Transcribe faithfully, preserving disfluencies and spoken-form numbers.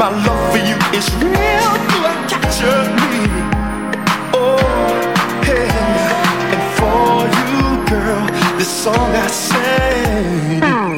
My love for you is real, you have captured me. Oh, hey, and for you, girl, this song I sing.